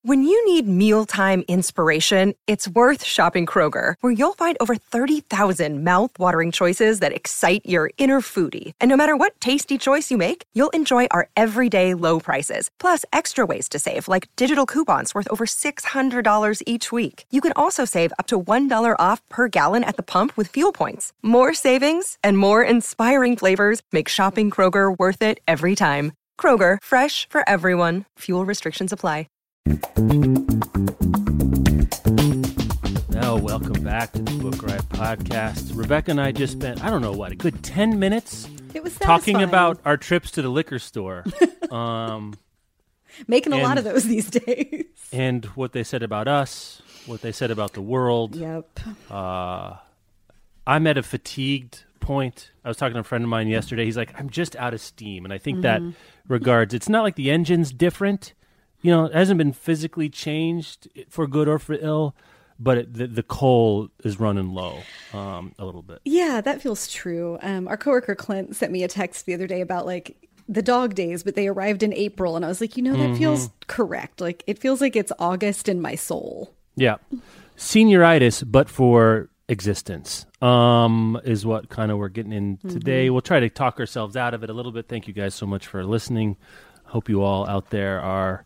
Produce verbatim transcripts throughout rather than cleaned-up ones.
When you need mealtime inspiration, it's worth shopping Kroger, where you'll find over thirty thousand mouth-watering choices that excite your inner foodie. And no matter what tasty choice you make, you'll enjoy our everyday low prices, plus extra ways to save, like digital coupons worth over six hundred dollars each week. You can also save up to one dollar off per gallon at the pump with fuel points. More savings and more inspiring flavors make shopping Kroger worth it every time. Kroger, fresh for everyone. Fuel restrictions apply. Now, welcome back to the Book Riot Podcast. Rebecca and I just spent, I don't know what, a good ten minutes it was talking about our trips to the liquor store. um, Making a and, lot of those these days. And what they said about us, what they said about the world. Yep. Uh, I'm at a fatigued point. I was talking to a friend of mine yesterday. He's like, I'm just out of steam. And I think mm-hmm. that regards, it's not like the engine's different. You know, it hasn't been physically changed for good or for ill, but it, the, the coal is running low um, a little bit. Yeah, that feels true. Um, our coworker Clint sent me a text the other day about like the dog days, but they arrived in April. And I was like, you know, that mm-hmm. feels correct. Like it feels like it's August in my soul. Yeah. Senioritis, but for existence um, is what kind of we're getting in today. Mm-hmm. We'll try to talk ourselves out of it a little bit. Thank you guys so much for listening. Hope you all out there are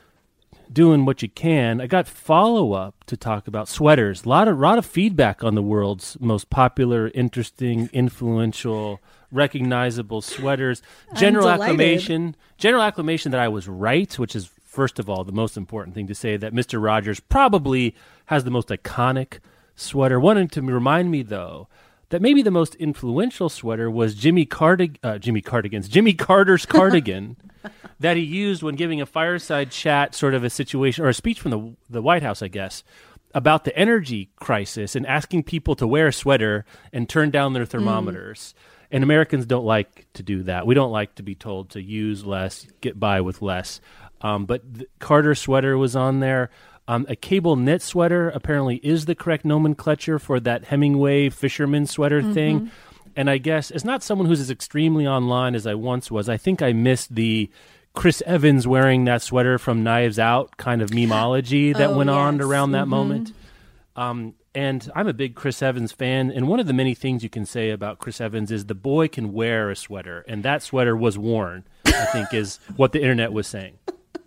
doing what you can. I got follow-up to talk about sweaters. A lot of, lot of feedback on the world's most popular, interesting, influential, recognizable sweaters. General acclamation. General acclamation that I was right, which is, first of all, the most important thing to say, that Mister Rogers probably has the most iconic sweater. Wanted to remind me, though, that maybe the most influential sweater was Jimmy Cardig- uh, Jimmy Cardigan's, Jimmy Carter's cardigan that he used when giving a fireside chat, sort of a situation, or a speech from the the White House, I guess, about the energy crisis and asking people to wear a sweater and turn down their thermometers. Mm. And Americans don't like to do that. We don't like to be told to use less, get by with less. Um, but the Carter sweater was on there. Um, a cable knit sweater apparently is the correct nomenclature for that Hemingway fisherman sweater mm-hmm. thing. And I guess it's not someone who's as extremely online as I once was. I think I missed the Chris Evans wearing that sweater from Knives Out kind of memeology that oh, went yes. on around that mm-hmm. moment. Um, and I'm a big Chris Evans fan. And one of the many things you can say about Chris Evans is the boy can wear a sweater. And that sweater was worn, I think, is what the internet was saying.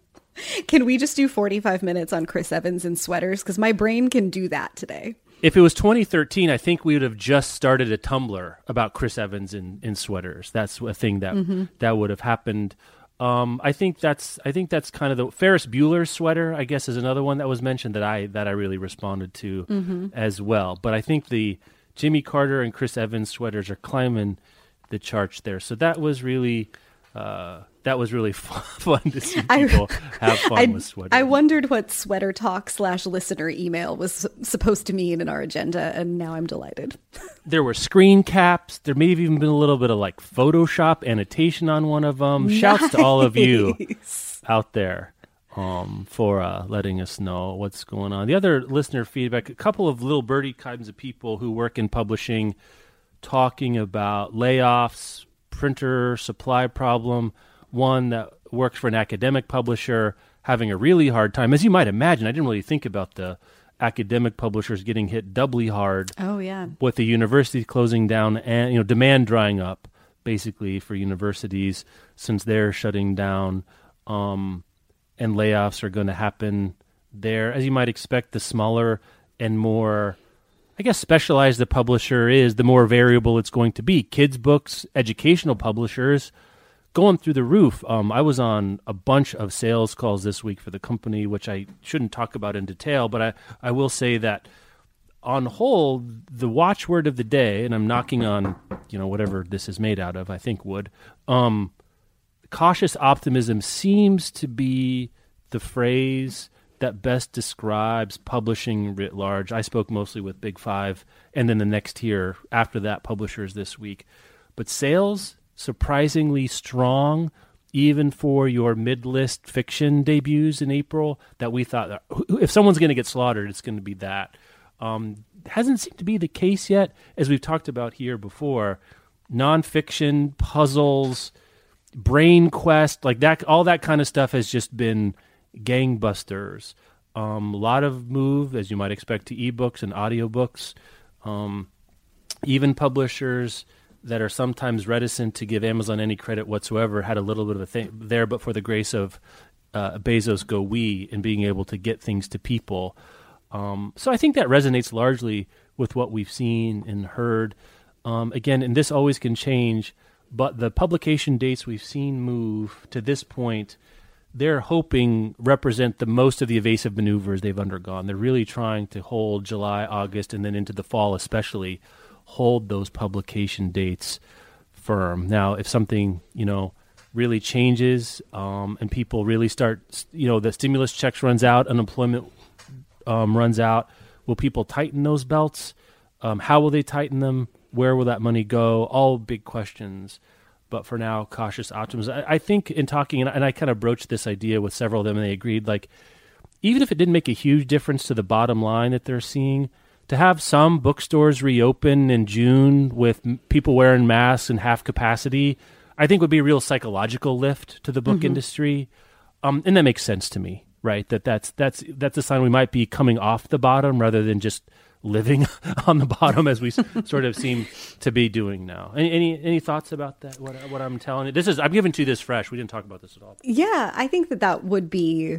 Can we just do forty-five minutes on Chris Evans and sweaters? Because my brain can do that today. If it was twenty thirteen, I think we would have just started a Tumblr about Chris Evans in, in sweaters. That's a thing that mm-hmm. that would have happened. Um, I think that's I think that's kind of the Ferris Bueller's sweater, I guess, is another one that was mentioned that I that I really responded to mm-hmm. as well. But I think the Jimmy Carter and Chris Evans sweaters are climbing the charts there. So that was really. Uh, that was really fun, fun to see people I, have fun I, with sweaters. I wondered what sweater talk slash listener email was supposed to mean in our agenda, and now I'm delighted. There were screen caps. There may have even been a little bit of like Photoshop annotation on one of them. Nice. Shouts to all of you out there um, for uh, letting us know what's going on. The other listener feedback, a couple of little birdie kinds of people who work in publishing talking about layoffs, printer supply problem. One that works for an academic publisher having a really hard time. As you might imagine, I didn't really think about the academic publishers getting hit doubly hard. Oh, yeah. With the universities closing down and, you know, demand drying up, basically, for universities since they're shutting down, um, and layoffs are going to happen there. As you might expect, the smaller and more, I guess, specialized the publisher is, the more variable it's going to be. Kids' books, educational publishers, going through the roof. Um, I was on a bunch of sales calls this week for the company, which I shouldn't talk about in detail, but I, I will say that on whole, the watchword of the day, and I'm knocking on, you know, whatever this is made out of, I think wood, um, cautious optimism seems to be the phrase that best describes publishing writ large. I spoke mostly with Big Five, and then the next tier after that, publishers this week. But sales, surprisingly strong, even for your mid-list fiction debuts in April, that we thought that if someone's going to get slaughtered, it's going to be that. Um, hasn't seemed to be the case yet, as we've talked about here before. Nonfiction, puzzles, Brain Quest, like that, all that kind of stuff has just been gangbusters. Um, a lot of move, as you might expect, to ebooks and audiobooks. Um, even publishers that are sometimes reticent to give Amazon any credit whatsoever had a little bit of a thing there, but for the grace of uh, Bezos go we and being able to get things to people. Um, so I think that resonates largely with what we've seen and heard. Um, again, and this always can change, but the publication dates we've seen move to this point, they're hoping represent the most of the evasive maneuvers they've undergone. They're really trying to hold July, August, and then into the fall especially, hold those publication dates firm. Now, if something, you know, really changes um, and people really start, you know, the stimulus checks runs out, unemployment um, runs out, will people tighten those belts? Um, how will they tighten them? Where will that money go? All big questions. But for now, cautious optimism. I, I think in talking, and I, and I kind of broached this idea with several of them, and they agreed, like, even if it didn't make a huge difference to the bottom line that they're seeing, to have some bookstores reopen in June with m- people wearing masks and half capacity, I think would be a real psychological lift to the book mm-hmm. industry. Um, and that makes sense to me, right? That that's, that's, that's a sign we might be coming off the bottom rather than just living on the bottom as we sort of seem to be doing now. Any, any any thoughts about that? What what I'm telling you, this is I'm giving to you this fresh. We didn't talk about this at all. Yeah, I think that that would be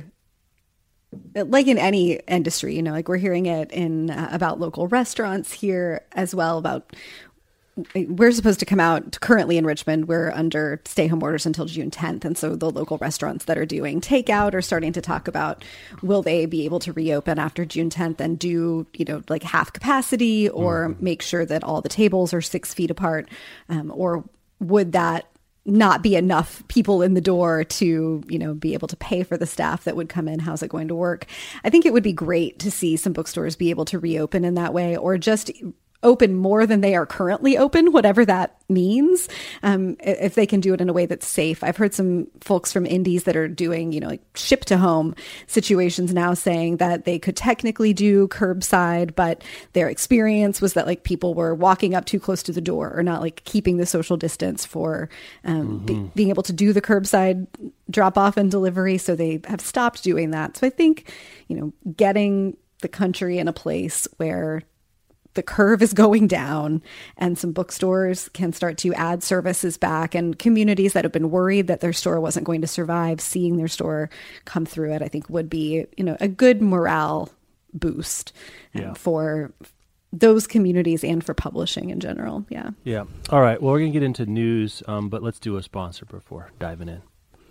like in any industry. You know, like we're hearing it in uh, about local restaurants here as well. About we're supposed to come out currently in Richmond. We're under stay-home orders until June tenth. And so the local restaurants that are doing takeout are starting to talk about, will they be able to reopen after June tenth and do, you know, like half capacity or mm-hmm. make sure that all the tables are six feet apart? Um, or would that not be enough people in the door to, you know, be able to pay for the staff that would come in? How's it going to work? I think it would be great to see some bookstores be able to reopen in that way, or just open more than they are currently open, whatever that means, um, if they can do it in a way that's safe. I've heard some folks from indies that are doing, you know, like ship to home situations now saying that they could technically do curbside, but their experience was that like people were walking up too close to the door or not like keeping the social distance for um, mm-hmm. be, being able to do the curbside drop off and delivery. So they have stopped doing that. So I think, you know, getting the country in a place where the curve is going down and some bookstores can start to add services back, and communities that have been worried that their store wasn't going to survive, seeing their store come through it, I think would be, you know, a good morale boost um, yeah. for those communities and for publishing in general. Yeah. Yeah. All right. Well, we're going to get into news, um, but let's do a sponsor before diving in.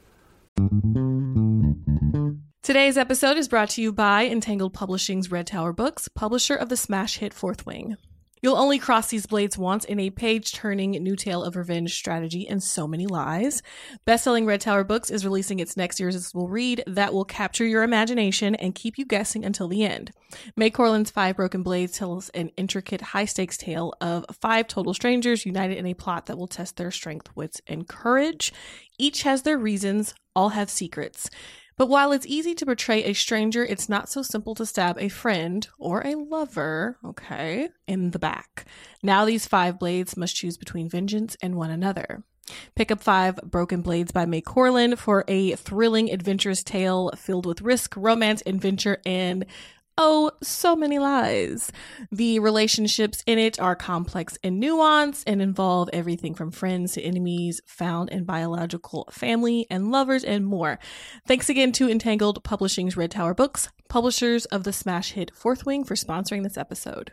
Today's episode is brought to you by Entangled Publishing's Red Tower Books, publisher of the smash hit Fourth Wing. You'll only cross these blades once in a page-turning new tale of revenge, strategy, and so many lies. Best-selling Red Tower Books is releasing its next irresistible read that will capture your imagination and keep you guessing until the end. May Corlin's Five Broken Blades tells an intricate, high-stakes tale of five total strangers united in a plot that will test their strength, wits, and courage. Each has their reasons, all have secrets. But while it's easy to portray a stranger, it's not so simple to stab a friend or a lover, okay, in the back. Now these five blades must choose between vengeance and one another. Pick up Five Broken Blades by May Corlin for a thrilling, adventurous tale filled with risk, romance, adventure, and oh, so many lies. The relationships in it are complex and nuanced and involve everything from friends to enemies, found and biological family and lovers, and more. Thanks again to Entangled Publishing's Red Tower Books, publishers of the smash hit Fourth Wing, for sponsoring this episode.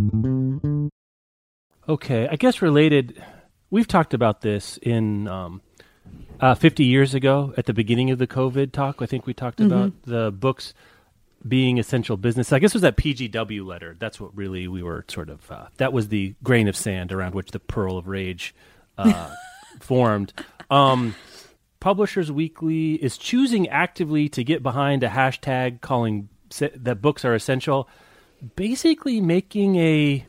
Okay, I guess related, we've talked about this in um, uh, fifty years ago at the beginning of the COVID talk. I think we talked mm-hmm. about the books being essential business. I guess it was that P G W letter. That's what really we were sort of, uh, that was the grain of sand around which the Pearl of Rage uh, formed. Um, Publishers Weekly is choosing actively to get behind a hashtag calling se- that books are essential, basically making a,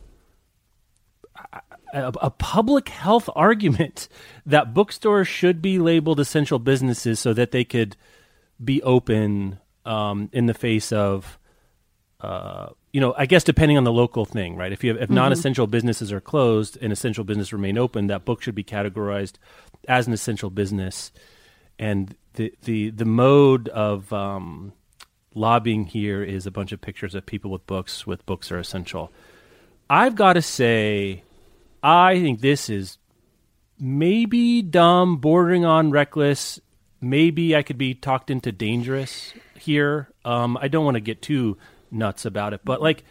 a, a public health argument that bookstores should be labeled essential businesses so that they could be open Um, in the face of, uh, you know, I guess depending on the local thing, right? If you have, if mm-hmm. non-essential businesses are closed and essential business remain open, that book should be categorized as an essential business. and the the the mode of um, lobbying here is a bunch of pictures of people with books with books are essential. I've got to say, I think this is maybe dumb, bordering on reckless. Maybe I could be talked into dangerous here. Um, I don't want to get too nuts about it, but like,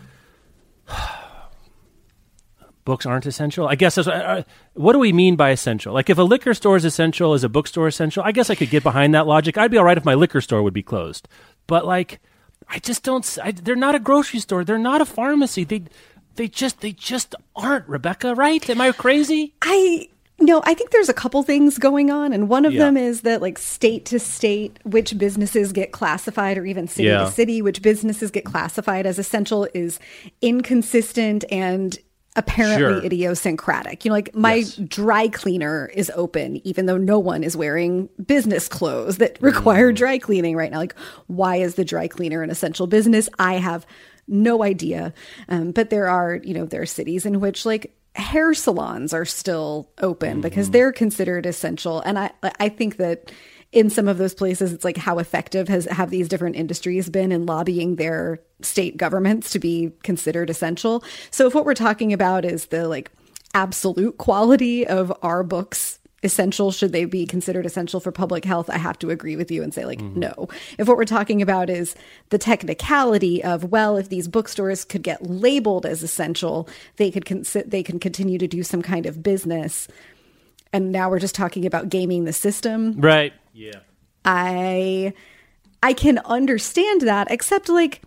books aren't essential. I guess that's what, uh, what do we mean by essential? Like, if a liquor store is essential, is a bookstore essential? I guess I could get behind that logic. I'd be all right if my liquor store would be closed, but like, I just don't. I, they're not a grocery store. They're not a pharmacy. They, they just, they just aren't. Rebecca, right? Am I crazy? I. No, I think there's a couple things going on. And one of Yeah. them is that, like, state to state, which businesses get classified, or even city Yeah. to city, which businesses get classified as essential, is inconsistent and apparently Sure. idiosyncratic. You know, like, my Yes. dry cleaner is open, even though no one is wearing business clothes that require Mm. dry cleaning right now. Like, why is the dry cleaner an essential business? I have no idea. Um, but there are, you know, there are cities in which, like, hair salons are still open because they're considered essential. And I, I think that in some of those places, it's like, how effective has have these different industries been in lobbying their state governments to be considered essential? So if what we're talking about is the, like, absolute quality of our books essential, should they be considered essential for public health, I have to agree with you and say, like, mm-hmm. no. If what we're talking about is the technicality of, well, if these bookstores could get labeled as essential, they could con- they can continue to do some kind of business. And now we're just talking about gaming the system. Right. Yeah. I I can understand that, except, like,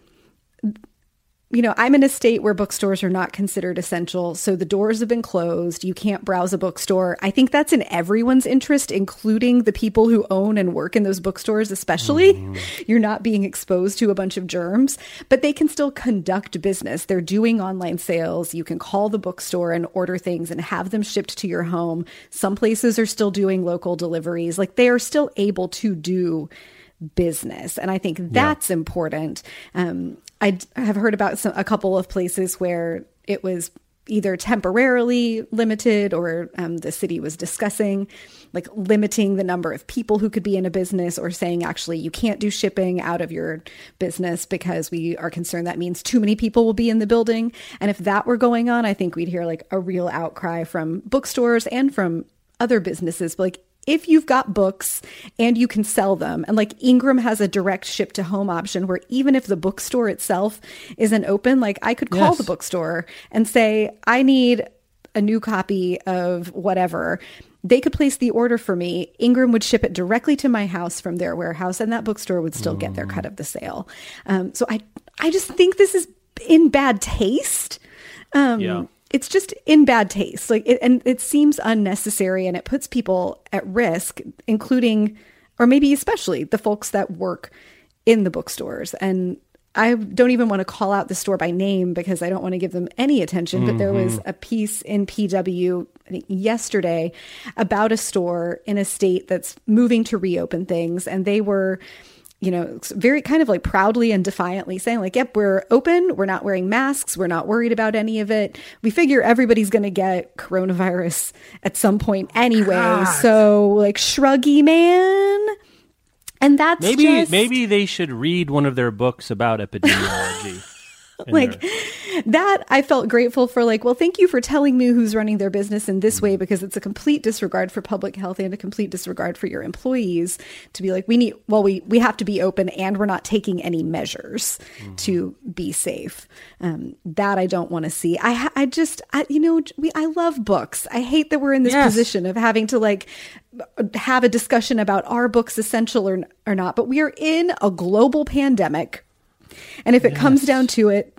you know, I'm in a state where bookstores are not considered essential. So the doors have been closed. You can't browse a bookstore. I think that's in everyone's interest, including the people who own and work in those bookstores, especially. Mm. You're not being exposed to a bunch of germs, but they can still conduct business. They're doing online sales. You can call the bookstore and order things and have them shipped to your home. Some places are still doing local deliveries. Like, they are still able to do business. And I think that's yeah. important. Um, I have heard about some, a couple of places where it was either temporarily limited, or um, the city was discussing, like, limiting the number of people who could be in a business, or saying, actually, you can't do shipping out of your business because we are concerned that means too many people will be in the building. And if that were going on, I think we'd hear, like, a real outcry from bookstores and from other businesses. But, like, if you've got books and you can sell them, and, like, Ingram has a direct ship to home option where even if the bookstore itself isn't open, like, I could call yes. the bookstore and say, I need a new copy of whatever. They could place the order for me. Ingram would ship it directly to my house from their warehouse, and that bookstore would still mm. get their cut of the sale. Um, so I, I just think this is in bad taste. Um, yeah. It's just in bad taste, like, it, and it seems unnecessary, and it puts people at risk, including, or maybe especially, the folks that work in the bookstores. And I don't even want to call out the store by name because I don't want to give them any attention. Mm-hmm. But there was a piece in P W, I think yesterday, about a store in a state that's moving to reopen things, and they were, you know, very kind of like proudly and defiantly saying, like, yep, we're open. We're not wearing masks. We're not worried about any of it. We figure everybody's going to get coronavirus at some point anyway. God. So, like, shruggy man. And that's maybe just... maybe they should read one of their books about epidemiology. Like, that I felt grateful for, like, well, thank you for telling me who's running their business in this way, because it's a complete disregard for public health and a complete disregard for your employees to be like, we need, well, we, we have to be open and we're not taking any measures mm-hmm. to be safe. Um, that I don't want to see. I, I just, I, you know, we, I love books. I hate that we're in this yes. position of having to, like, have a discussion about are books essential or, or not, but we are in a global pandemic. And if it yes. comes down to it,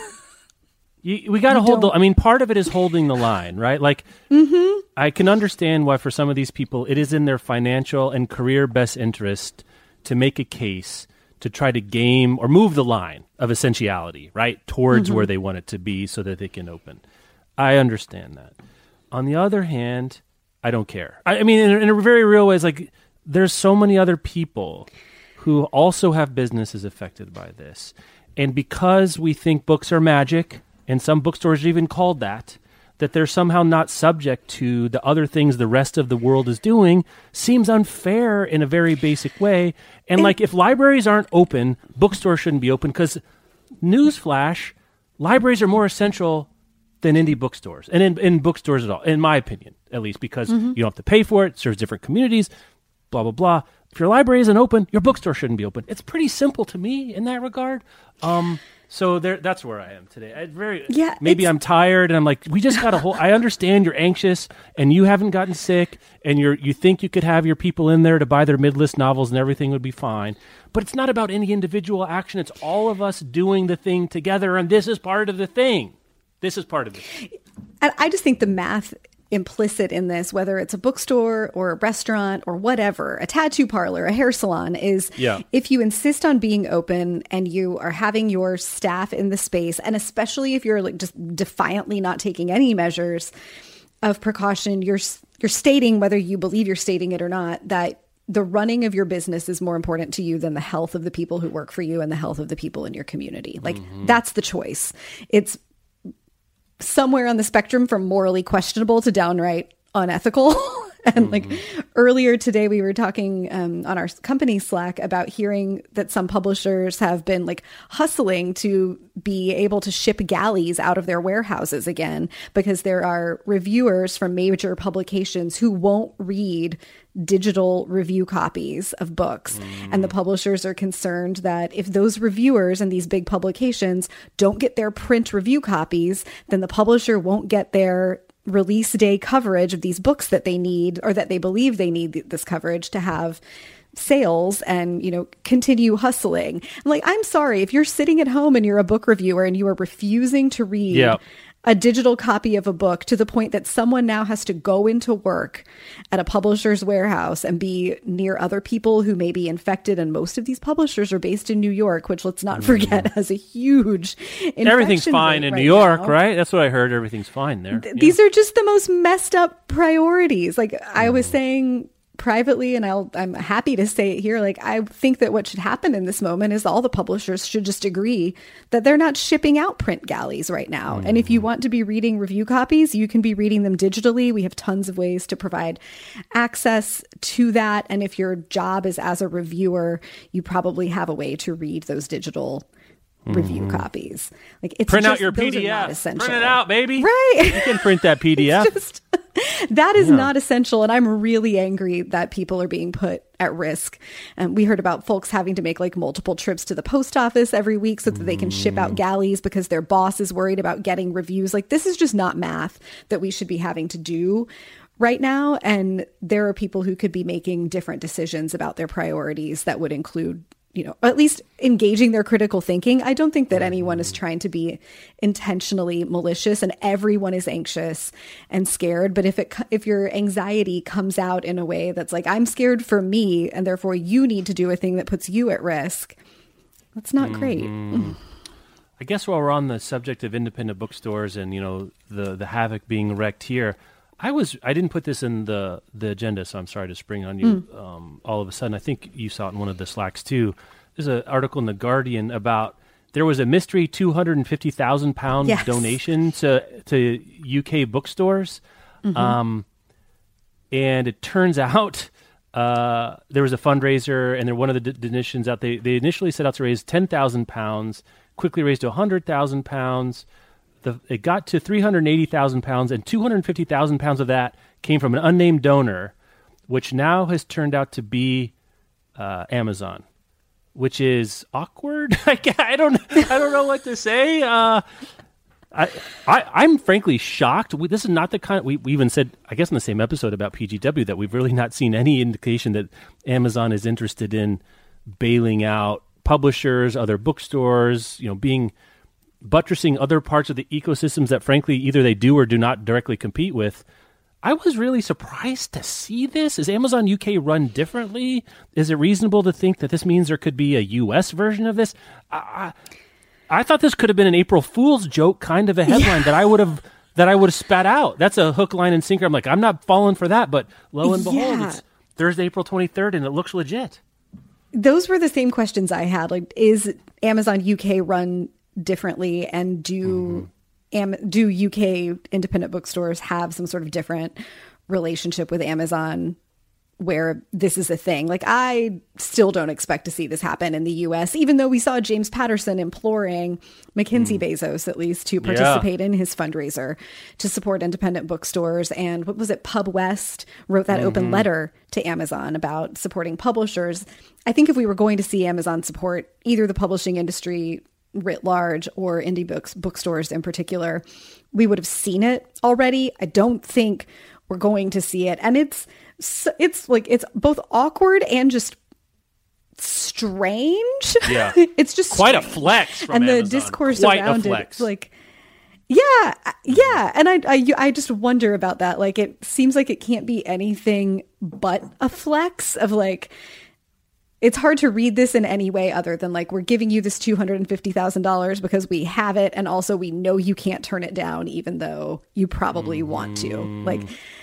you, we got to hold the, I mean, part of it is holding the line, right? Like, mm-hmm. I can understand why for some of these people, it is in their financial and career best interest to make a case to try to game or move the line of essentiality, right? Towards mm-hmm. where they want it to be so that they can open. I understand that. On the other hand, I don't care. I, I mean, in, in a very real way, it's like, there's so many other people who also have businesses affected by this. And because we think books are magic, and some bookstores are even called that, that they're somehow not subject to the other things the rest of the world is doing seems unfair in a very basic way. And, and like, if libraries aren't open, bookstores shouldn't be open, because, newsflash, libraries are more essential than indie bookstores, and in, in bookstores at all, in my opinion, at least, because mm-hmm. you don't have to pay for it, it serves different communities, blah, blah, blah. If your library isn't open, your bookstore shouldn't be open. It's pretty simple to me in that regard. Um, so there, that's where I am today. I very yeah, maybe I'm tired, and I'm like, we just got a whole. I understand you're anxious, and you haven't gotten sick, and you're you think you could have your people in there to buy their mid-list novels, and everything would be fine. But it's not about any individual action. It's all of us doing the thing together, and this is part of the thing. This is part of it. And I just think the math implicit in this, whether it's a bookstore or a restaurant or whatever, a tattoo parlor, a hair salon, is yeah. if you insist on being open and you are having your staff in the space, and especially if you're like just defiantly not taking any measures of precaution, you're you're stating, whether you believe you're stating it or not, that the running of your business is more important to you than the health of the people who work for you and the health of the people in your community. Like mm-hmm. that's the choice. It's somewhere on the spectrum from morally questionable to downright unethical. And like mm-hmm. earlier today, we were talking um, on our company Slack about hearing that some publishers have been like hustling to be able to ship galleys out of their warehouses again, because there are reviewers from major publications who won't read digital review copies of books. Mm. And the publishers are concerned that if those reviewers and these big publications don't get their print review copies, then the publisher won't get their release day coverage of these books that they need, or that they believe they need this coverage to have sales and, you know, continue hustling. I'm like, I'm sorry, if you're sitting at home and you're a book reviewer and you are refusing to read yeah. a digital copy of a book to the point that someone now has to go into work at a publisher's warehouse and be near other people who may be infected. And most of these publishers are based in New York, which, let's not forget, mm. has a huge infection Everything's fine in right New York, now. Right? That's what I heard. Everything's fine there. Th- yeah. These are just the most messed up priorities. Like mm. I was saying privately, and I'll, I'm happy to say it here, like I think that what should happen in this moment is all the publishers should just agree that they're not shipping out print galleys right now. Mm. And if you want to be reading review copies, you can be reading them digitally. We have tons of ways to provide access to that. And if your job is as a reviewer, you probably have a way to read those digital review mm. copies. Like it's print just, out your P D F. Print it out, baby. Right. You can print that P D F. Just, that is yeah. not essential. And I'm really angry that people are being put at risk. And we heard about folks having to make like multiple trips to the post office every week so that they can ship out galleys because their boss is worried about getting reviews. Like this is just not math that we should be having to do right now. And there are people who could be making different decisions about their priorities that would include, you know, at least engaging their critical thinking. I don't think that anyone is trying to be intentionally malicious, and everyone is anxious and scared. But if it, if your anxiety comes out in a way that's like, I'm scared for me, and therefore you need to do a thing that puts you at risk, that's not mm-hmm. great. I guess while we're on the subject of independent bookstores and, you know, the, the havoc being wreaked here, I was I didn't put this in the, the agenda, so I'm sorry to spring on you mm. um, all of a sudden. I think you saw it in one of the Slacks too. There's an article in The Guardian about there was a mystery two hundred fifty thousand pound yes. donation to to U K bookstores, mm-hmm. um, and it turns out uh, there was a fundraiser, and they're one of the d- donations out. They they initially set out to raise ten thousand pounds, quickly raised to one hundred thousand pounds. The, it got to three hundred eighty thousand pounds, and two hundred fifty thousand pounds of that came from an unnamed donor, which now has turned out to be uh, Amazon, which is awkward. I don't, I don't know what to say. Uh, I, I, I'm frankly shocked. We, this is not the kind. We, we even said, I guess, in the same episode about P G W that we've really not seen any indication that Amazon is interested in bailing out publishers, other bookstores, you know, being. buttressing other parts of the ecosystems that, frankly, either they do or do not directly compete with. I was really surprised to see this. Is Amazon U K run differently? Is it reasonable to think that this means there could be a U S version of this? I, I, I thought this could have been an April Fool's joke kind of a headline yeah. that I would have that I would have spat out. That's a hook, line, and sinker. I'm like, I'm not falling for that, but lo and behold, yeah. it's Thursday, April twenty-third, and it looks legit. Those were the same questions I had. Like, is Amazon U K run differently, and do Am- do U K independent bookstores have some sort of different relationship with Amazon where this is a thing? Like, I still don't expect to see this happen in the U S, even though we saw James Patterson imploring Mackenzie mm. Bezos, at least, to participate yeah. in his fundraiser to support independent bookstores. And what was it? Pub West wrote that mm-hmm. open letter to Amazon about supporting publishers. I think if we were going to see Amazon support either the publishing industry writ large or indie books, bookstores in particular, we would have seen it already. I don't think we're going to see it. And it's, So it's like, it's both awkward and just strange. Yeah. It's just quite strange. a flex from and Amazon. the discourse quite around a flex. it. Like, yeah, yeah. And I, I, I just wonder about that. Like, it seems like it can't be anything but a flex of like, it's hard to read this in any way other than like, we're giving you this two hundred fifty thousand dollars because we have it. And also we know you can't turn it down, even though you probably mm. want to. Like,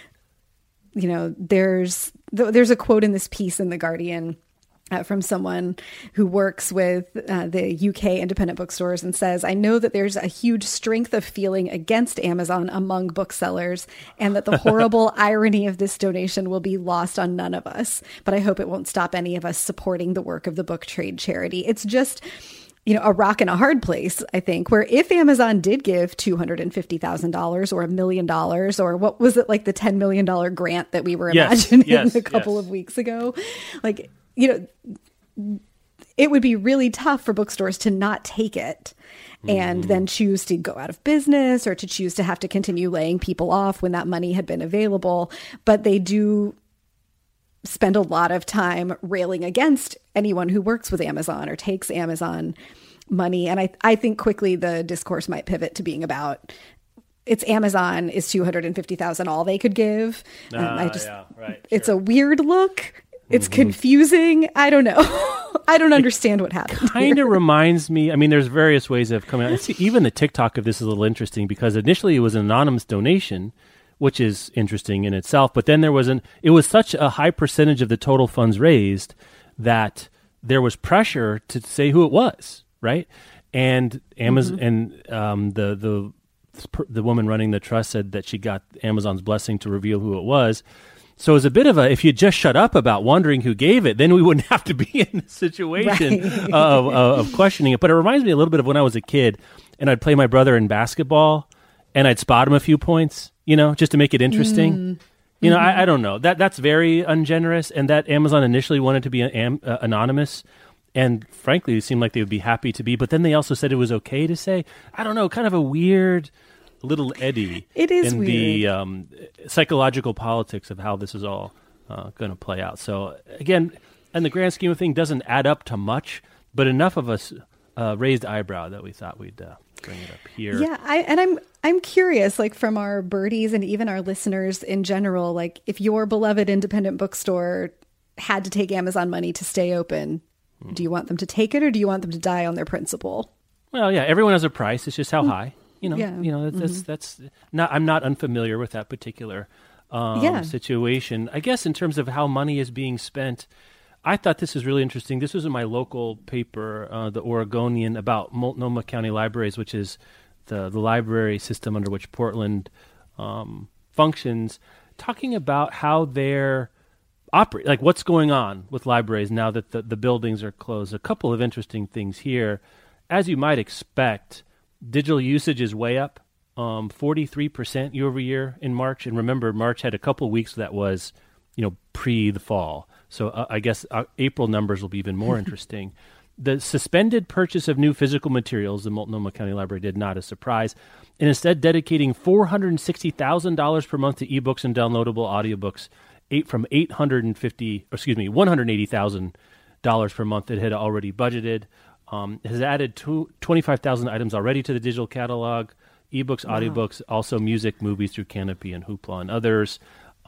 you know, there's there's a quote in this piece in The Guardian uh, from someone who works with uh, the U K independent bookstores and says, I know that there's a huge strength of feeling against Amazon among booksellers and that the horrible irony of this donation will be lost on none of us. But I hope it won't stop any of us supporting the work of the book trade charity. It's just, you know, a rock and a hard place, I think, where if Amazon did give two hundred fifty thousand dollars or a million dollars, or what was it, like the ten million dollars grant that we were yes, imagining yes, a couple yes. of weeks ago, like, you know, it would be really tough for bookstores to not take it and mm-hmm. then choose to go out of business or to choose to have to continue laying people off when that money had been available. But they do spend a lot of time railing against anyone who works with Amazon or takes Amazon money. And I, I think quickly the discourse might pivot to being about it's Amazon is two hundred fifty thousand all they could give. Uh, um, I just, yeah, right, it's sure. a weird look. It's mm-hmm. confusing. I don't know. I don't understand what happened. Kind of reminds me, I mean, there's various ways of coming out. See, even the TikTok of this is a little interesting because initially it was an anonymous donation, which is interesting in itself. But then there was an, it was such a high percentage of the total funds raised that there was pressure to say who it was, right? And Amazon mm-hmm. and um, the the the woman running the trust said that she got Amazon's blessing to reveal who it was. So it was a bit of a, if you just shut up about wondering who gave it, then we wouldn't have to be in the situation right. of, of, of questioning it. But it reminds me a little bit of when I was a kid and I'd play my brother in basketball and I'd spot him a few points, you know, just to make it interesting. Mm. You know, mm-hmm. I, I don't know. That That's very ungenerous. And that Amazon initially wanted to be an, uh, anonymous. And frankly, it seemed like they would be happy to be. But then they also said it was okay to say, I don't know, kind of a weird little eddy it is in weird. the um, psychological politics of how this is all uh, going to play out. So again, in the grand scheme of things, doesn't add up to much, but enough of us uh, raised eyebrow that we thought we'd uh, bring it up here. Yeah, I, and I'm I'm curious, like from our birdies and even our listeners in general, like if your beloved independent bookstore had to take Amazon money to stay open, mm. do you want them to take it or do you want them to die on their principle? Well, yeah, everyone has a price. It's just how mm. high. You know, yeah. you know that's, mm-hmm. that's that's not. I'm not unfamiliar with that particular um, yeah. situation. I guess in terms of how money is being spent, I thought this was really interesting. This was in my local paper, uh, the Oregonian, about Multnomah County Libraries, which is the the library system under which Portland um, functions, talking about how they're operate, like what's going on with libraries now that the, the buildings are closed. A couple of interesting things here, as you might expect. Digital usage is way up, um, forty-three percent year over year in March. And remember, March had a couple of weeks that was, you know, pre the fall. So uh, I guess uh, April numbers will be even more interesting. The suspended purchase of new physical materials, the Multnomah County Library did not a surprise, and instead dedicating four hundred sixty thousand dollars per month to ebooks and downloadable audiobooks, eight from eight hundred fifty, or excuse me, one hundred eighty thousand dollars per month it had already budgeted. Um, has added two, twenty-five thousand items already to the digital catalog, ebooks, wow. audiobooks, also music, movies through Canopy and Hoopla and others.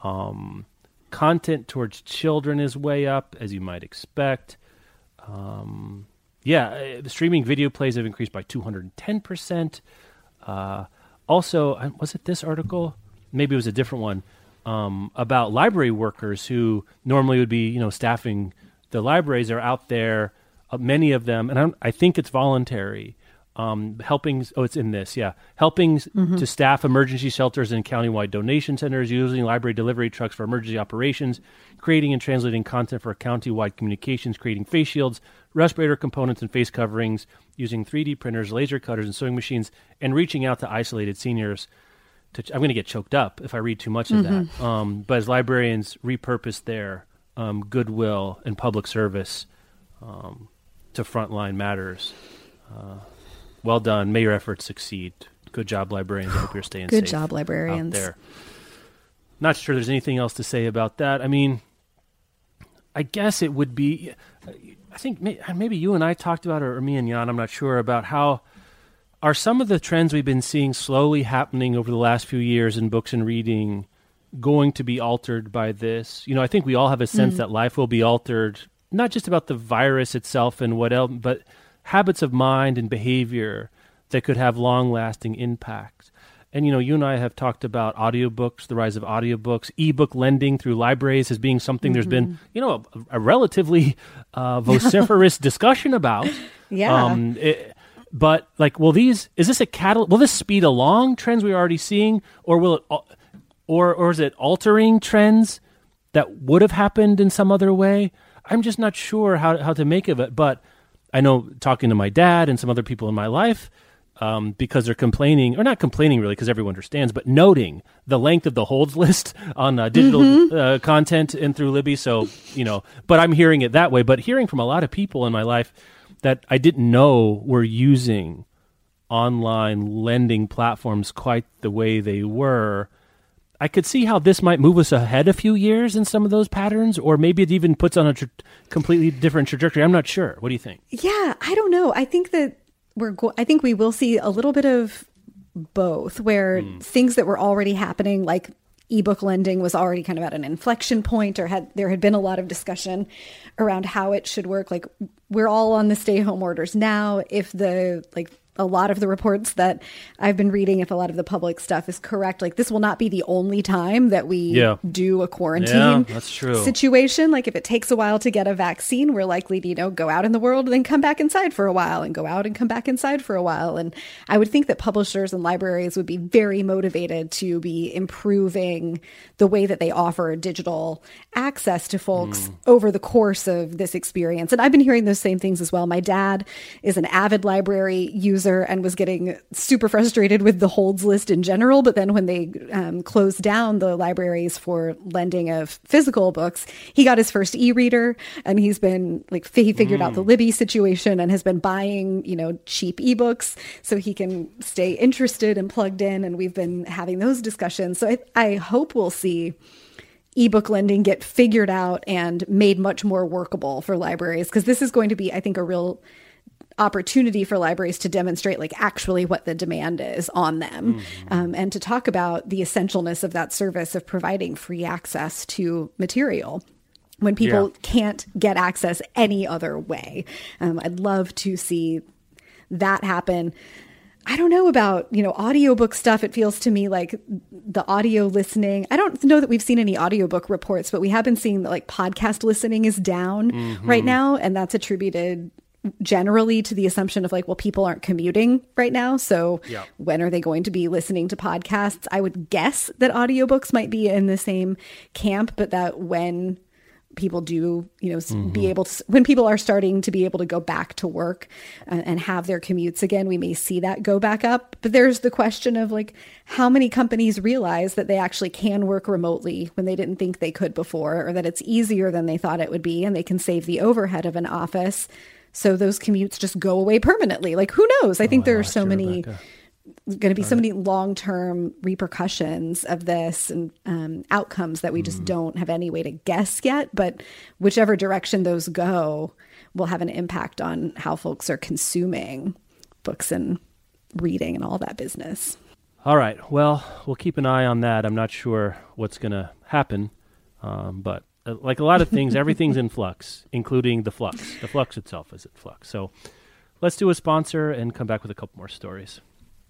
Um, content towards children is way up, as you might expect. Um, yeah, the streaming video plays have increased by two hundred ten percent. Uh, also, was it this article? Maybe it was a different one um, about library workers who normally would be, you know, staffing the libraries are out there. Uh, many of them, and I, I think it's voluntary, Um, helping, oh, it's in this, yeah. Helping mm-hmm. to staff emergency shelters and countywide donation centers, using library delivery trucks for emergency operations, creating and translating content for countywide communications, creating face shields, respirator components, and face coverings, using three D printers, laser cutters, and sewing machines, and reaching out to isolated seniors. To ch- I'm going to get choked up if I read too much of mm-hmm. that. Um, but as librarians repurpose their um, goodwill and public service um, to frontline matters. Uh, Well done. May your efforts succeed. Good job, librarians. I hope you're staying Good safe. job, librarians. Out there. Not sure there's anything else to say about that. I mean, I guess it would be, I think may, maybe you and I talked about, or, or me and Jan, I'm not sure, about how are some of the trends we've been seeing slowly happening over the last few years in books and reading going to be altered by this? You know, I think we all have a sense mm. that life will be altered, not just about the virus itself and what else, but habits of mind and behavior that could have long-lasting impacts. And, you know, you and I have talked about audiobooks, the rise of audiobooks, ebook lending through libraries as being something mm-hmm. there's been, you know, a, a relatively uh, vociferous discussion about. Yeah. Um, it, but, like, will these, is this a catalyst, will this speed along trends we're already seeing, or will it, or or is it altering trends that would have happened in some other way? I'm just not sure how how to make of it, but I know talking to my dad and some other people in my life, um, because they're complaining, or not complaining really, because everyone understands, but noting the length of the holds list on uh, digital mm-hmm. uh, content and through Libby. So, you know, but I'm hearing it that way. But hearing from a lot of people in my life that I didn't know were using online lending platforms quite the way they were, I could see how this might move us ahead a few years in some of those patterns, or maybe it even puts on a tra- completely different trajectory. I'm not sure. What do you think? Yeah, I don't know. I think that we're. Go- I think we will see a little bit of both, where mm. things that were already happening, like ebook lending, was already kind of at an inflection point, or had there had been a lot of discussion around how it should work. Like, we're all on the stay-home orders now. If the like. a lot of the reports that I've been reading, if a lot of the public stuff is correct, like this will not be the only time that we yeah. do a quarantine yeah, that's true. situation. Like if it takes a while to get a vaccine, we're likely to, you know, go out in the world and then come back inside for a while and go out and come back inside for a while. And I would think that publishers and libraries would be very motivated to be improving the way that they offer digital access to folks mm. over the course of this experience. And I've been hearing those same things as well. My dad is an avid library user and was getting super frustrated with the holds list in general. But then when they um, closed down the libraries for lending of physical books, he got his first e-reader, and he's been like, he figured mm. out the Libby situation and has been buying, you know, cheap ebooks so he can stay interested and plugged in. And we've been having those discussions. So I, I hope we'll see ebook lending get figured out and made much more workable for libraries, because this is going to be, I think, a real opportunity for libraries to demonstrate like actually what the demand is on them, mm-hmm. um, and to talk about the essentialness of that service of providing free access to material when people yeah. can't get access any other way. Um, I'd love to see that happen. I don't know about, you know, audiobook stuff. It feels to me like the audio listening, I don't know that we've seen any audiobook reports, but we have been seeing that like podcast listening is down mm-hmm. right now. And that's attributed generally to the assumption of like, well, people aren't commuting right now. So yeah. when are they going to be listening to podcasts? I would guess that audiobooks might be in the same camp, but that when people do, you know, mm-hmm. be able to, when people are starting to be able to go back to work uh, and have their commutes again, we may see that go back up. But there's the question of like, how many companies realize that they actually can work remotely when they didn't think they could before, or that it's easier than they thought it would be, and they can save the overhead of an office. So those commutes just go away permanently. Like, who knows? I think oh, there I are so many, going to be so many long-term repercussions of this and um, outcomes that we just mm. don't have any way to guess yet. But whichever direction those go will have an impact on how folks are consuming books and reading and all that business. All right. Well, we'll keep an eye on that. I'm not sure what's going to happen, um, but like a lot of things, everything's in flux, including the flux. The flux itself is in flux. So let's do a sponsor and come back with a couple more stories.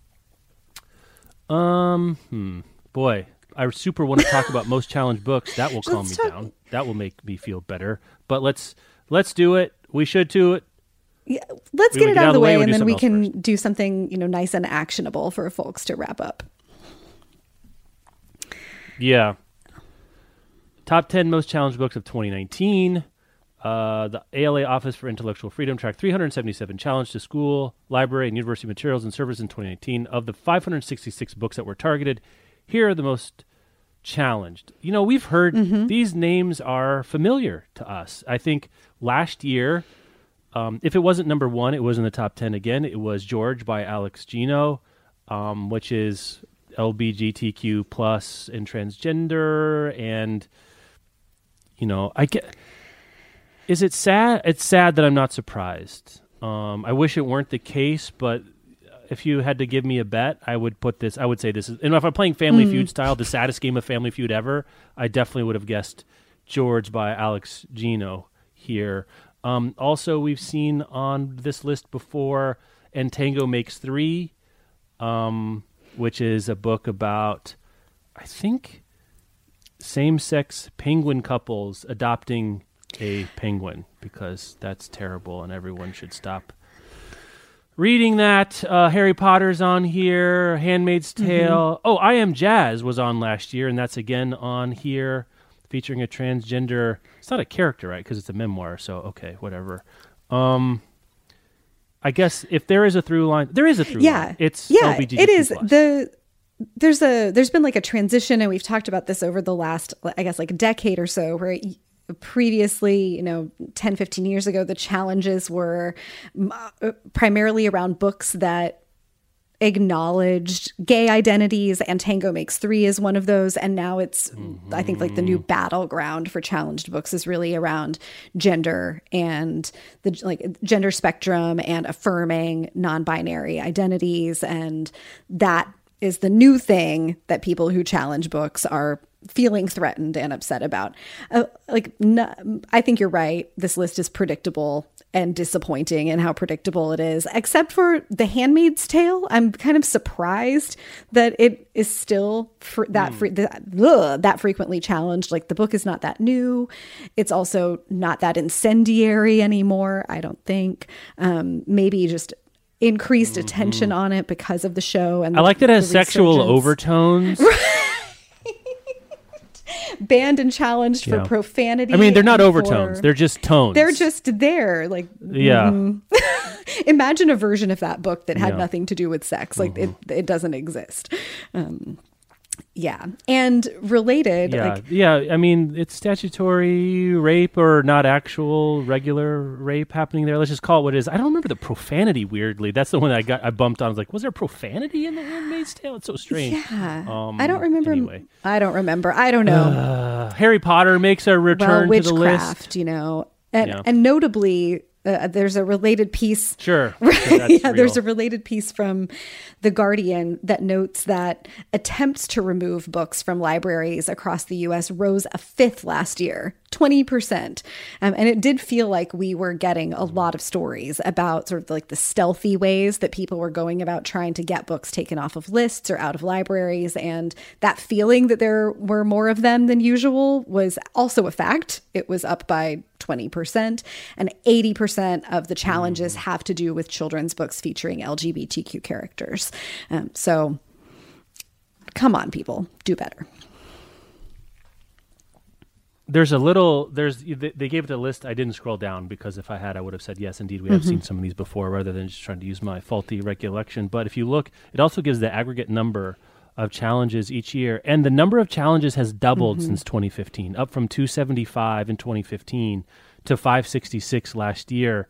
Um, hmm, boy, I super want to talk about most challenged books. That will calm me talk. down. That will make me feel better. But let's let's do it. We should do it. Yeah, let's We get would it out of the way, we and do then we something can else first. do something, you know, nice and actionable for folks to wrap up. Yeah. Top ten most challenged books of twenty nineteen. Uh, the A L A Office for Intellectual Freedom tracked three hundred seventy-seven challenged to school, library, and university materials and service in twenty nineteen. Of the five hundred sixty-six books that were targeted, here are the most challenged. You know, we've heard Mm-hmm. these names are familiar to us. I think last year, um, if it wasn't number one, it was in the top ten again. It was George by Alex Gino, um, which is L G B T Q plus and transgender. And, you know, I get... Is it sad? It's sad that I'm not surprised. Um, I wish it weren't the case, but if you had to give me a bet, I would put this. I would say this is. And if I'm playing Family Mm. Feud style, the saddest game of Family Feud ever, I definitely would have guessed George by Alex Gino here. Um, also, we've seen on this list before, And Tango Makes Three, um, which is a book about, I think, same-sex penguin couples adopting a penguin, because that's terrible and everyone should stop reading that. uh, Harry Potter's on here, Handmaid's Tale. Mm-hmm. Oh, I Am Jazz was on last year, and that's again on here, featuring a transgender. It's not a character, right? Because it's a memoir, so okay, whatever. Um, I guess if there is a through line, there is a through Yeah, line. It's yeah, L G B T Q it is plus. the. There's a there's been like a transition, and we've talked about this over the last, I guess, like a decade or so, where previously, you know, ten, fifteen years ago, the challenges were uh, primarily around books that acknowledged gay identities, and Tango Makes Three is one of those. And now it's, mm-hmm. I think, like the new battleground for challenged books is really around gender and the like gender spectrum and affirming non-binary identities. And that is the new thing that people who challenge books are feeling threatened and upset about. Uh, like, no, I think you're right. This list is predictable and disappointing in how predictable it is, except for The Handmaid's Tale. I'm kind of surprised that it is still fr- that, fre- that, ugh, that frequently challenged. Like, the book is not that new. It's also not that incendiary anymore, I don't think. Um, maybe just increased mm-hmm. attention on it because of the show. And I like that it has the sexual resurgence. overtones. Banned and challenged for Yeah. profanity. I mean, they're not and overtones. for- They're just tones. They're just there. Like, Yeah. mhm. Imagine a version of that book that had Yeah. nothing to do with sex. Like, it, it doesn't exist. Um, yeah. And related, Yeah, like, yeah. I mean, it's statutory rape or not actual regular rape happening there. Let's just call it what it is. I don't remember the profanity. Weirdly, that's the one that I got. I bumped on. I was like, was there profanity in The Handmaid's Tale? It's so strange. yeah. Um, I don't remember. Anyway. I don't remember. I don't know. Uh, Harry Potter makes a return well, to the witchcraft, list. you know, and Yeah. and notably, uh, there's a related piece. Sure. Right. So that's yeah, there's a real. related piece from The Guardian that notes that attempts to remove books from libraries across the U S rose a fifth last year, twenty percent. Um, and it did feel like we were getting a lot of stories about sort of like the stealthy ways that people were going about trying to get books taken off of lists or out of libraries. And that feeling that there were more of them than usual was also a fact. It was up by twenty percent, and eighty percent of the challenges Mm. have to do with children's books featuring L G B T Q characters. Um, so come on, people, do better. There's a little, there's, they they gave it a list. I didn't scroll down because if I had, I would have said, yes, indeed, we have Mm-hmm. seen some of these before rather than just trying to use my faulty recollection. But if you look, it also gives the aggregate number of challenges each year. And the number of challenges has doubled Mm-hmm. since twenty fifteen, up from two seventy-five in twenty fifteen to five sixty-six last year.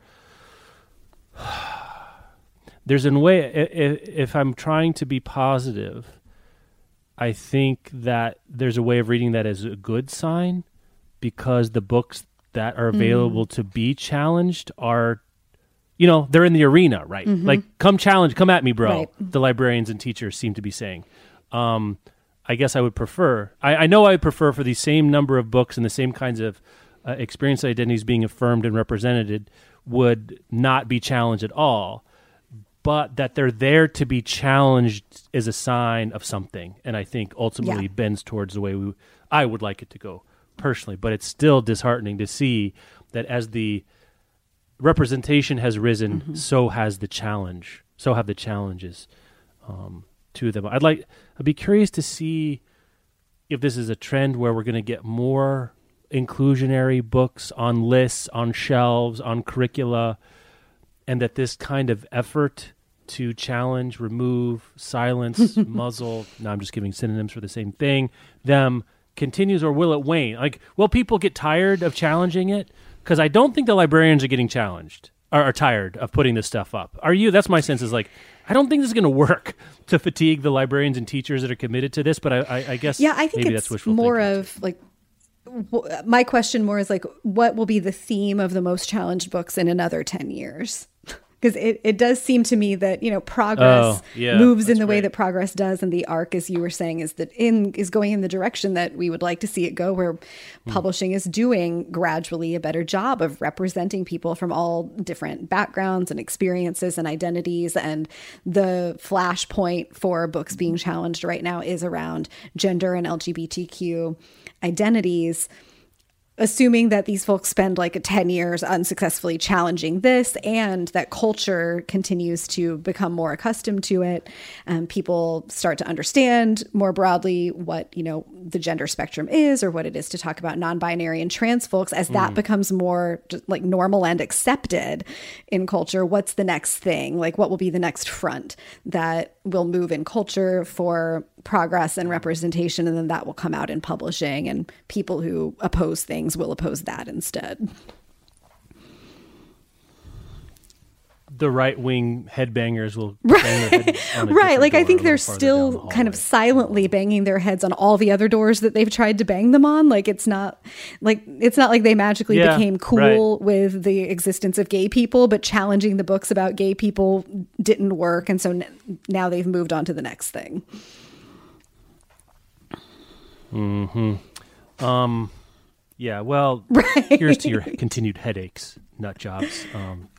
There's a way, if, if I'm trying to be positive, I think that there's a way of reading that as a good sign, because the books that are available mm. to be challenged are, you know, they're in the arena, right? Mm-hmm. Like, come challenge, come at me, bro. Right. The librarians and teachers seem to be saying. Um, I guess I would prefer, I, I know I would prefer for the same number of books and the same kinds of uh, experience identities being affirmed and represented would not be challenged at all. But that they're there to be challenged is a sign of something. And I think ultimately yeah. bends towards the way we, I would like it to go personally. But it's still disheartening to see that as the representation has risen, mm-hmm. so has the challenge. So have the challenges um, to them. I'd like. I'd be curious to see if this is a trend where we're going to get more inclusionary books on lists, on shelves, on curricula, and that this kind of effort to challenge, remove, silence, muzzle, now I'm just giving synonyms for the same thing, them continues, or will it wane? Like, will people get tired of challenging it? Because I don't think the librarians are getting challenged, or are tired of putting this stuff up. Are you? That's my sense, is like, I don't think this is going to work to fatigue the librarians and teachers that are committed to this, but I, I, I guess yeah, I think maybe it's that's wishful more thinking. of like, w- my question more is like, what will be the theme of the most challenged books in another ten years? Because it, it does seem to me that, you know, progress oh, yeah, moves in the right. way that progress does. And the arc, as you were saying, is that in is going in the direction that we would like to see it go, where hmm. publishing is doing gradually a better job of representing people from all different backgrounds and experiences and identities. And the flashpoint for books being challenged right now is around gender and L G B T Q identities. Assuming that these folks spend like ten years unsuccessfully challenging this, and that culture continues to become more accustomed to it, um, people start to understand more broadly what, you know, the gender spectrum is, or what it is to talk about non-binary and trans folks, as that mm. becomes more just like normal and accepted in culture. What's the next thing? Like, what will be the next front that will move in culture for progress and representation, and then that will come out in publishing, and people who oppose things will oppose that instead. The right-wing headbangers will bang their head on a right. Like, I think they're the still the kind of silently banging their heads on all the other doors that they've tried to bang them on. Like, it's not like it's not like they magically yeah, became cool right. with the existence of gay people, but challenging the books about gay people didn't work, and so n- now they've moved on to the next thing. Hmm. Um. Yeah. Well. Right. Here's to your continued headaches, nut jobs. Um.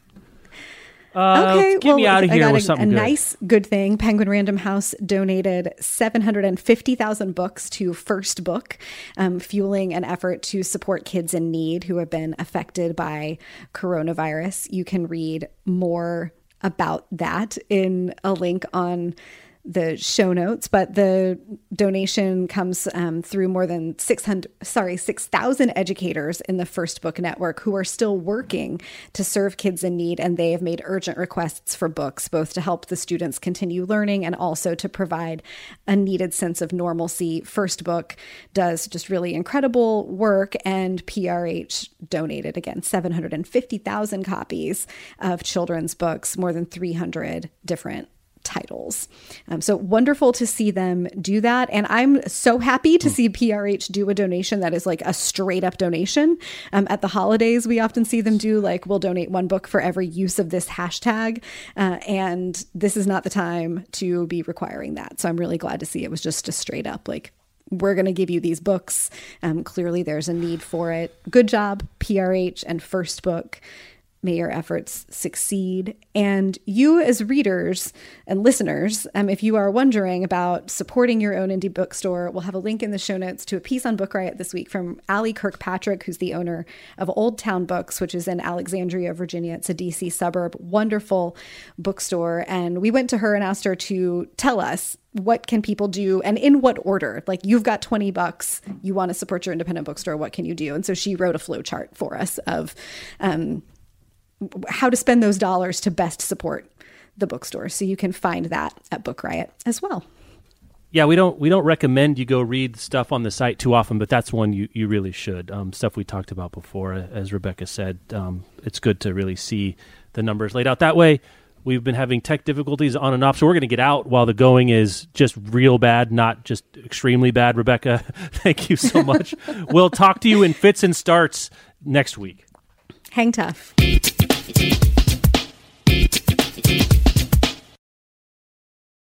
Uh, okay, get well, me out of I here got with a, something a good. nice good thing. Penguin Random House donated seven hundred fifty thousand books to First Book, um, fueling an effort to support kids in need who have been affected by coronavirus. You can read more about that in a link on the show notes, but the donation comes um, through more than six hundred, sorry, six thousand educators in the First Book Network who are still working to serve kids in need. And they have made urgent requests for books, both to help the students continue learning and also to provide a needed sense of normalcy. First Book does just really incredible work, and P R H donated, again, seven hundred fifty thousand copies of children's books, more than three hundred different titles. Um, so wonderful to see them do that. And I'm so happy to see P R H do a donation that is like a straight up donation. Um, at the holidays, we often see them do like, we'll donate one book for every use of this hashtag. Uh, and this is not the time to be requiring that. So I'm really glad to see it was just a straight up like, we're going to give you these books. Um, clearly there's a need for it. Good job, P R H and First Book. May your efforts succeed. And you as readers and listeners, um, if you are wondering about supporting your own indie bookstore, we'll have a link in the show notes to a piece on Book Riot this week from Allie Kirkpatrick, who's the owner of Old Town Books, which is in Alexandria, Virginia. It's a D C suburb, wonderful bookstore. And we went to her and asked her to tell us, what can people do and in what order? Like, you've got twenty bucks, you want to support your independent bookstore, what can you do? And so she wrote a flow chart for us of, um, how to spend those dollars to best support the bookstore. So you can find that at Book Riot as well. Yeah, we don't we don't recommend you go read stuff on the site too often, but that's one you, you really should. Um, stuff we talked about before, as Rebecca said. Um, it's good to really see the numbers laid out that way. We've been having tech difficulties on and off, so we're going to get out while the going is just real bad, not just extremely bad. Rebecca, thank you so much. We'll talk to you in fits and starts next week. Hang tough.